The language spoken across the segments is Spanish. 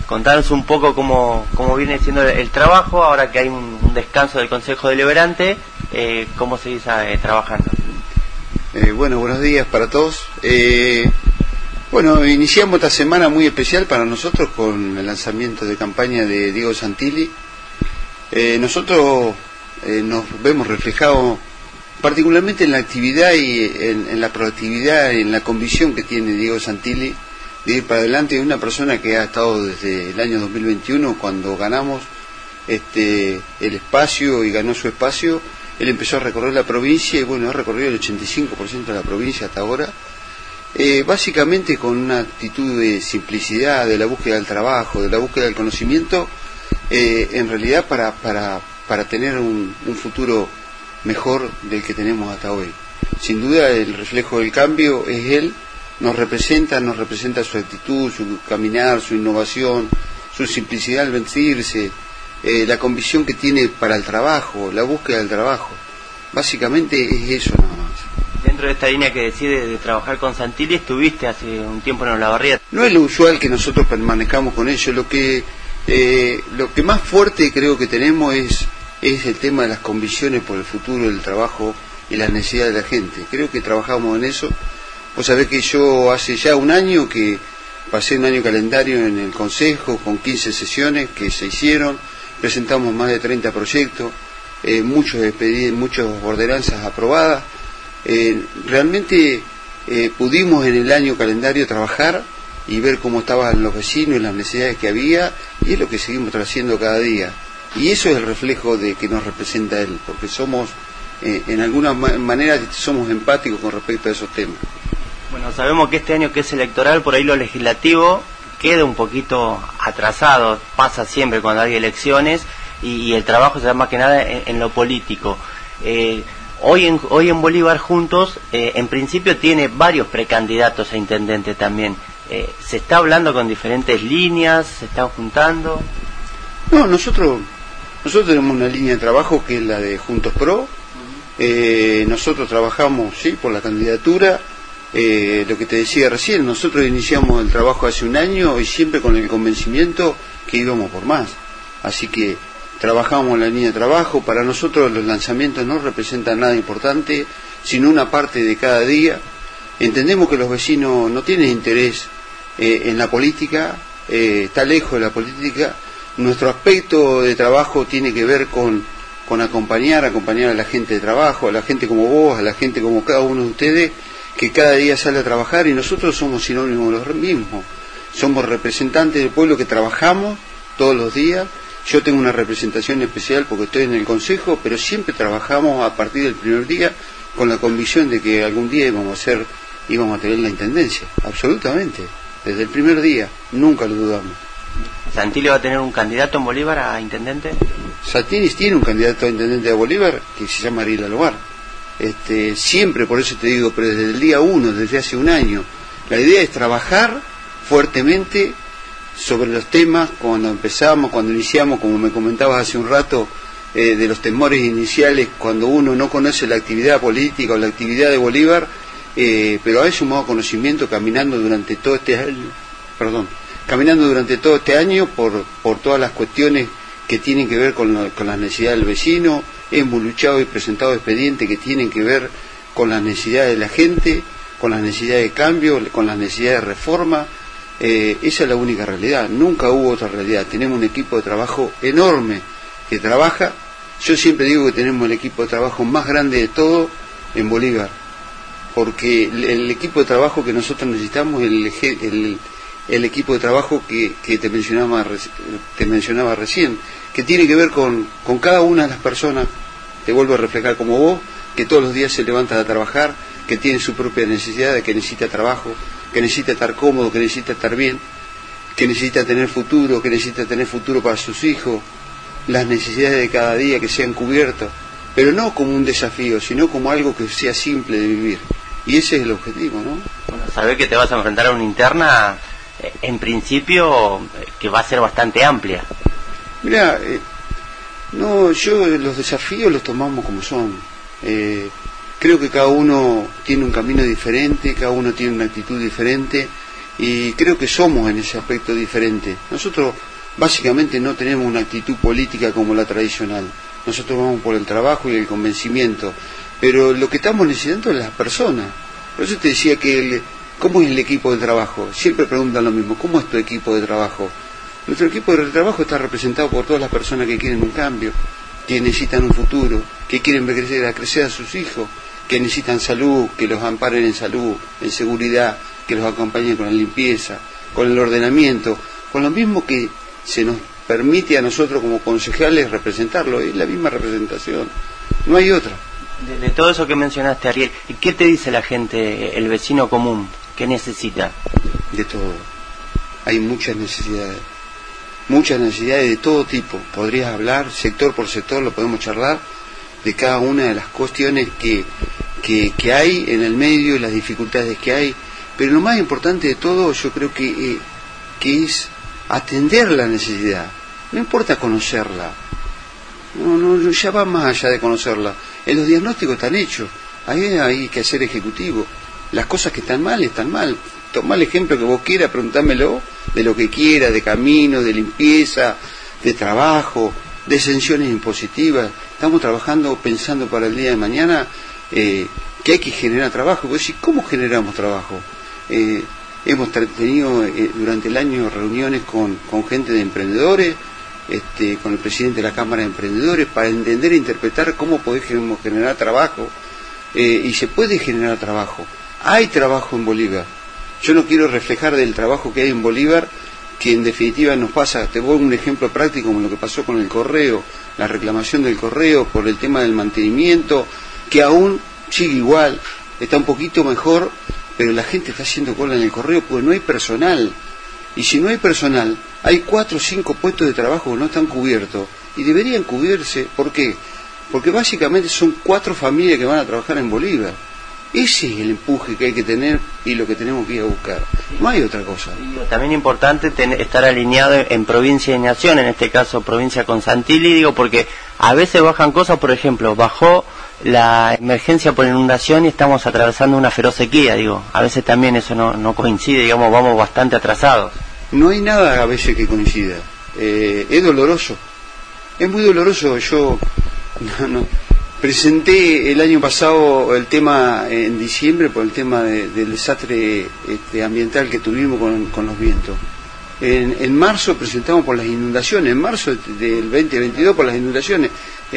contanos un poco cómo viene siendo el trabajo, ahora que hay un descanso del Consejo Deliberante, cómo seguís trabajando. Bueno, buenos días para todos. Bueno, iniciamos esta semana muy especial para nosotros con el lanzamiento de campaña de Diego Santilli. Nosotros nos vemos reflejados particularmente en la actividad y en la proactividad, en la convicción que tiene Diego Santilli de ir para adelante. Es una persona que ha estado desde el año 2021, cuando ganamos el espacio y ganó su espacio. Él empezó a recorrer la provincia y bueno, ha recorrido el 85% de la provincia hasta ahora, básicamente con una actitud de simplicidad, de la búsqueda del trabajo, de la búsqueda del conocimiento, en realidad para tener un futuro mejor del que tenemos hasta hoy. Sin duda el reflejo del cambio es él, nos representa su actitud, su caminar, su innovación, su simplicidad al vestirse, la convicción que tiene para el trabajo, la búsqueda del trabajo. Básicamente es eso nada más. Dentro de esta línea que decide de trabajar con Santilli, estuviste hace un tiempo en Olavarría. No es lo usual que nosotros permanezcamos con ellos, lo que más fuerte creo que tenemos es el tema de las convicciones por el futuro del trabajo y las necesidades de la gente. Creo que trabajamos en eso. Vos sabés que yo hace ya un año que pasé un año calendario en el Consejo con 15 sesiones que se hicieron, presentamos más de 30 proyectos, muchas ordenanzas aprobadas. Realmente pudimos en el año calendario trabajar y ver cómo estaban los vecinos y las necesidades que había, y es lo que seguimos haciendo cada día. Y eso es el reflejo de que nos representa él, porque somos, en alguna manera, somos empáticos con respecto a esos temas. Bueno, sabemos que este año que es electoral, por ahí lo legislativo queda un poquito atrasado, pasa siempre cuando hay elecciones, y el trabajo se da más que nada en lo político. Hoy en Bolívar Juntos, en principio tiene varios precandidatos a intendente también. ¿Se está hablando con diferentes líneas? ¿Se están juntando? No, nosotros tenemos una línea de trabajo que es la de Juntos Pro. Nosotros trabajamos, sí, por la candidatura. Lo que te decía recién, nosotros iniciamos el trabajo hace un año y siempre con el convencimiento que íbamos por más. Así que trabajamos en la línea de trabajo. Para nosotros los lanzamientos no representan nada importante, sino una parte de cada día. Entendemos que los vecinos no tienen interés en la política, está lejos de la política. Nuestro aspecto de trabajo tiene que ver con acompañar a la gente de trabajo, a la gente como vos, a la gente como cada uno de ustedes, que cada día sale a trabajar, y nosotros somos sinónimos de los mismos. Somos representantes del pueblo que trabajamos todos los días. Yo tengo una representación especial porque estoy en el Consejo, pero siempre trabajamos a partir del primer día con la convicción de que algún día íbamos a tener la intendencia, absolutamente, desde el primer día, nunca lo dudamos. ¿Santilli va a tener un candidato en Bolívar a intendente? Santilli tiene un candidato a intendente de Bolívar que se llama Ariel Alvar. Siempre, por eso te digo, pero desde el día 1, desde hace un año, la idea es trabajar fuertemente sobre los temas. Cuando iniciamos, como me comentabas hace un rato, de los temores iniciales, cuando uno no conoce la actividad política o la actividad de Bolívar, pero ha sumado conocimiento caminando durante todo este año por todas las cuestiones que tienen que ver con las necesidades del vecino. Hemos luchado y presentado expedientes que tienen que ver con las necesidades de la gente, con las necesidades de cambio, con las necesidades de reforma. Esa es la única realidad, nunca hubo otra realidad. Tenemos un equipo de trabajo enorme que trabaja. Yo siempre digo que tenemos el equipo de trabajo más grande de todo en Bolívar, porque el equipo de trabajo que nosotros necesitamos es el equipo de trabajo que te mencionaba recién, que tiene que ver con cada una de las personas. Te vuelvo a reflejar como vos, que todos los días se levantan a trabajar, que tiene su propia necesidad, que necesita trabajo, que necesita estar cómodo, que necesita estar bien, que necesita tener futuro, para sus hijos, las necesidades de cada día que sean cubiertas, pero no como un desafío, sino como algo que sea simple de vivir. Y ese es el objetivo, ¿no? Bueno, sabés que te vas a enfrentar a una interna, en principio, que va a ser bastante amplia. Mirá, yo los desafíos los tomamos como son. Creo que cada uno tiene un camino diferente, cada uno tiene una actitud diferente, y creo que somos en ese aspecto diferente. Nosotros básicamente no tenemos una actitud política como la tradicional. Nosotros vamos por el trabajo y el convencimiento, pero lo que estamos necesitando es las personas. Por eso te decía que ¿cómo es el equipo de trabajo? Siempre preguntan lo mismo, ¿cómo es tu equipo de trabajo? Nuestro equipo de trabajo está representado por todas las personas que quieren un cambio, que necesitan un futuro, que quieren ver crecer a sus hijos, que necesitan salud, que los amparen en salud, en seguridad, que los acompañen con la limpieza, con el ordenamiento, con lo mismo que se nos permite a nosotros como concejales representarlo, es la misma representación, no hay otra. De todo eso que mencionaste, Ariel, ¿qué te dice la gente, el vecino común? ¿Qué necesita? De todo, hay muchas necesidades de todo tipo. Podrías hablar sector por sector, lo podemos charlar de cada una de las cuestiones que hay en el medio, las dificultades que hay, pero lo más importante de todo yo creo que es atender la necesidad. No importa conocerla, no, ya va más allá de conocerla. Los diagnósticos están hechos, hay que hacer ejecutivo. Las cosas que están mal, tomá el ejemplo que vos quieras, preguntármelo de lo que quiera, de camino, de limpieza, de trabajo, de exenciones impositivas. Estamos trabajando, pensando para el día de mañana que hay que generar trabajo. Vos decís, ¿cómo generamos trabajo? Hemos tenido durante el año reuniones con gente de emprendedores, con el presidente de la Cámara de Emprendedores, para entender e interpretar cómo podemos generar trabajo, y se puede generar trabajo. Hay trabajo en Bolívar. Yo no quiero reflejar del trabajo que hay en Bolívar, que en definitiva nos pasa. Te doy un ejemplo práctico como lo que pasó con el correo, la reclamación del correo por el tema del mantenimiento, que aún sigue igual, está un poquito mejor, pero la gente está haciendo cola en el correo porque no hay personal. Y si no hay personal, hay 4 o 5 puestos de trabajo que no están cubiertos y deberían cubrirse. ¿Por qué? Porque básicamente son 4 familias que van a trabajar en Bolívar. Ese es el empuje que hay que tener y lo que tenemos que ir a buscar. No hay otra cosa. También es importante estar alineado en provincia y nación, en este caso provincia con Santilli, porque a veces bajan cosas. Por ejemplo, bajó la emergencia por inundación y estamos atravesando una feroz sequía, a veces también eso no coincide, vamos bastante atrasados. No hay nada a veces que coincida. Es doloroso, es muy doloroso. Yo presenté el año pasado el tema en diciembre por el tema del desastre ambiental que tuvimos con los vientos. En marzo presentamos por las inundaciones, en marzo del 2022 por las inundaciones,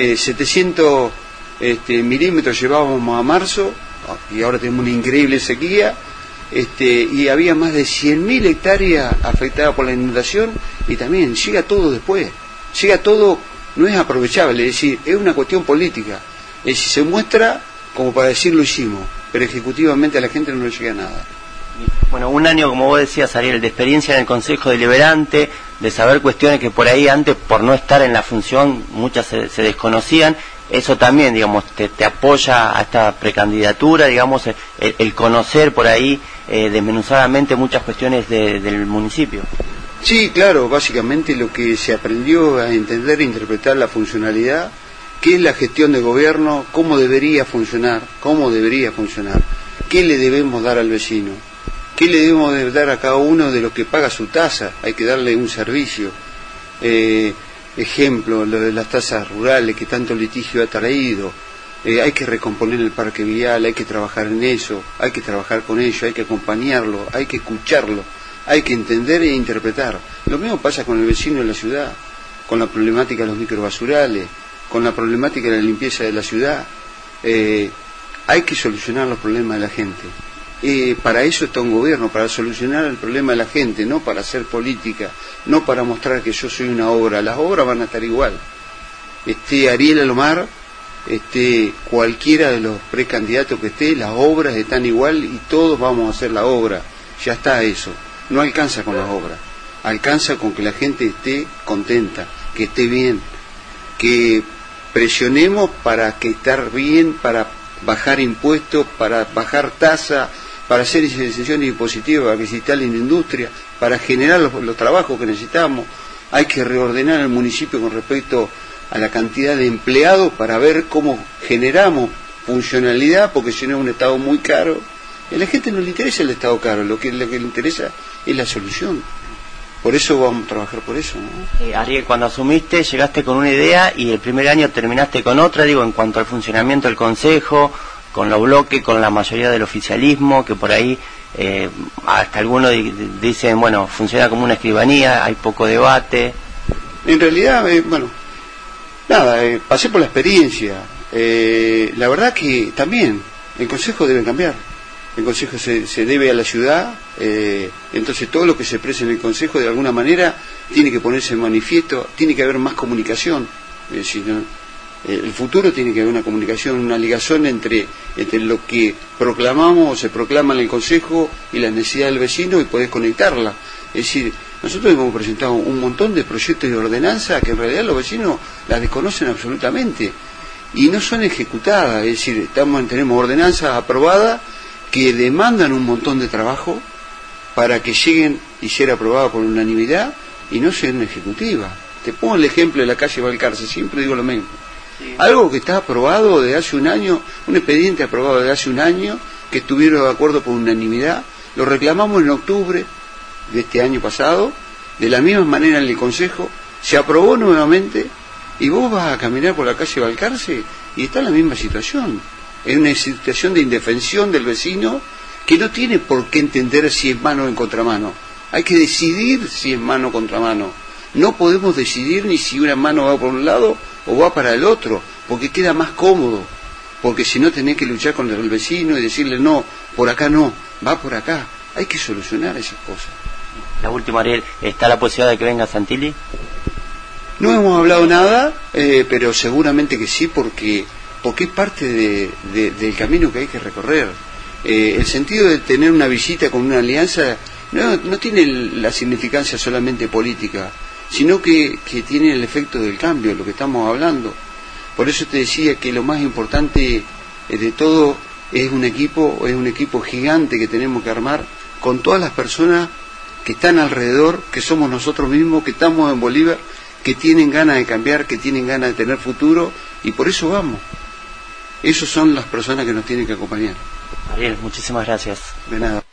700 milímetros llevábamos a marzo, y ahora tenemos una increíble sequía, y había más de 100.000 hectáreas afectadas por la inundación, y también llega todo después, no es aprovechable, es decir, es una cuestión política, es decir, se muestra como para decir lo hicimos, pero ejecutivamente a la gente no le llega nada. Bueno, un año, como vos decías, Ariel, de experiencia en el Consejo Deliberante, de saber cuestiones que por ahí antes, por no estar en la función, muchas se desconocían. Eso también, te apoya a esta precandidatura, el conocer por ahí desmenuzadamente muchas cuestiones del municipio. Sí, claro, básicamente lo que se aprendió a entender e interpretar la funcionalidad, qué es la gestión de gobierno, cómo debería funcionar, qué le debemos dar al vecino, qué le debemos dar a cada uno de los que paga su tasa, hay que darle un servicio. Ejemplo, lo de las tasas rurales que tanto litigio ha traído, hay que recomponer el parque vial, hay que trabajar en eso, hay que trabajar con ello, hay que acompañarlo, hay que escucharlo, hay que entender e interpretar. Lo mismo pasa con el vecino de la ciudad, con la problemática de los microbasurales, con la problemática de la limpieza de la ciudad. Hay que solucionar los problemas de la gente. Para eso está un gobierno, para solucionar el problema de la gente, no para hacer política, no para mostrar que yo soy una obra. Las obras van a estar igual. Ariel Alomar, cualquiera de los precandidatos que esté, las obras están igual y todos vamos a hacer la obra. Ya está eso. No alcanza con las obras. Alcanza con que la gente esté contenta, que esté bien, que presionemos para que estar bien, para bajar impuestos, para bajar tasa, para hacer exenciones impositivas, para que se instale la industria, para generar los trabajos que necesitamos. Hay que reordenar el municipio con respecto a la cantidad de empleados para ver cómo generamos funcionalidad, porque si no es un Estado muy caro. A la gente no le interesa el Estado caro, lo que le interesa es la solución. Por eso vamos a trabajar por eso, ¿no? Ariel, cuando asumiste, llegaste con una idea y el primer año terminaste con otra, digo, en cuanto al funcionamiento del Consejo, con los bloques, con la mayoría del oficialismo, que por ahí hasta algunos dicen, bueno, funciona como una escribanía, hay poco debate. En realidad, bueno, nada, pasé por la experiencia. La verdad que también el Consejo debe cambiar. El Consejo se debe a la ciudad, entonces todo lo que se expresa en el Consejo de alguna manera tiene que ponerse en manifiesto, tiene que haber más comunicación. Es decir, ¿no? El futuro tiene que haber una comunicación, una ligación entre lo que proclamamos o se proclama en el Consejo y la necesidad del vecino y poder conectarla. Es decir, nosotros hemos presentado un montón de proyectos de ordenanza que en realidad los vecinos las desconocen absolutamente y no son ejecutadas. Es decir, tenemos ordenanzas aprobadas que demandan un montón de trabajo para que lleguen y ser aprobadas por unanimidad y no sean ejecutivas. Te pongo el ejemplo de la calle Balcarce, siempre digo lo mismo. Sí. Algo que está aprobado de hace un año, un expediente aprobado de hace un año, que estuvieron de acuerdo por unanimidad, lo reclamamos en octubre de este año pasado, de la misma manera en el Consejo, se aprobó nuevamente y vos vas a caminar por la calle Balcarce y está en la misma situación. Es una situación de indefensión del vecino que no tiene por qué entender si es mano o en contramano. Hay que decidir si es mano o contramano. No podemos decidir ni si una mano va por un lado o va para el otro, porque queda más cómodo. Porque si no tenés que luchar contra el vecino y decirle no, por acá no, va por acá. Hay que solucionar esas cosas. La última, Ariel, ¿está la posibilidad de que venga Santilli? No hemos hablado nada, pero seguramente que sí, porque es parte del camino que hay que recorrer. El sentido de tener una visita con una alianza no tiene la significancia solamente política, sino que tiene el efecto del cambio, lo que estamos hablando. Por eso te decía que lo más importante de todo es un equipo gigante que tenemos que armar con todas las personas que están alrededor, que somos nosotros mismos, que estamos en Bolívar, que tienen ganas de cambiar, que tienen ganas de tener futuro, y por eso vamos. Esas son las personas que nos tienen que acompañar. Ariel, muchísimas gracias. De nada.